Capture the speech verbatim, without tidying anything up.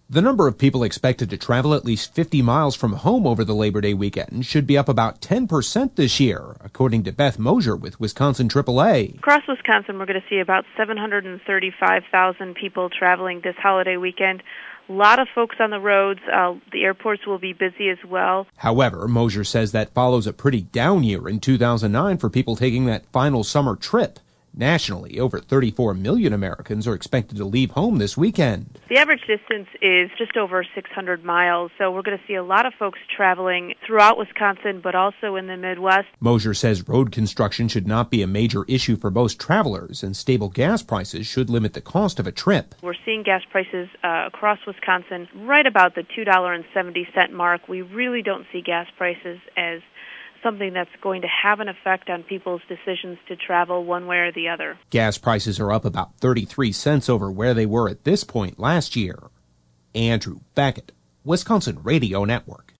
The number of people expected to travel at least fifty miles from home over the Labor Day weekend should be up about ten percent this year, according to Beth Mosier with Wisconsin triple A. Across Wisconsin, we're going to see about seven hundred thirty-five thousand people traveling this holiday weekend. A lot of folks on the roads. Uh, the airports will be busy as well. However, Mosier says that follows a pretty down year in two thousand nine for people taking that final summer trip. Nationally, over thirty-four million Americans are expected to leave home this weekend. The average distance is just over six hundred miles, so we're going to see a lot of folks traveling throughout Wisconsin, but also in the Midwest. Mosier says road construction should not be a major issue for most travelers, and stable gas prices should limit the cost of a trip. We're seeing gas prices uh, across Wisconsin right about the two dollars and seventy cents mark. We really don't see gas prices as something that's going to have an effect on people's decisions to travel one way or the other. Gas prices are up about thirty-three cents over where they were at this point last year. Andrew Beckett, Wisconsin Radio Network.